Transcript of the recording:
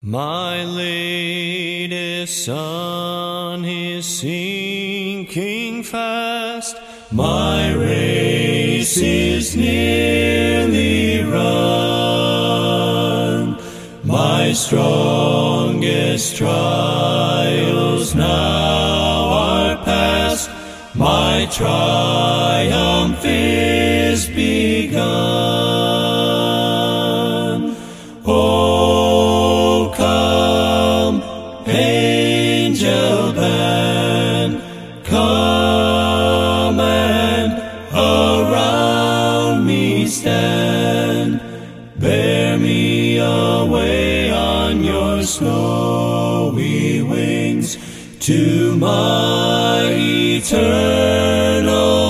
My latest sun is sinking fast. My race is nearly run. My strongest trials now are past. My triumph is begun. Oh, come, angel band, come and around me stand. Bear me away on your snowy wings to my eternal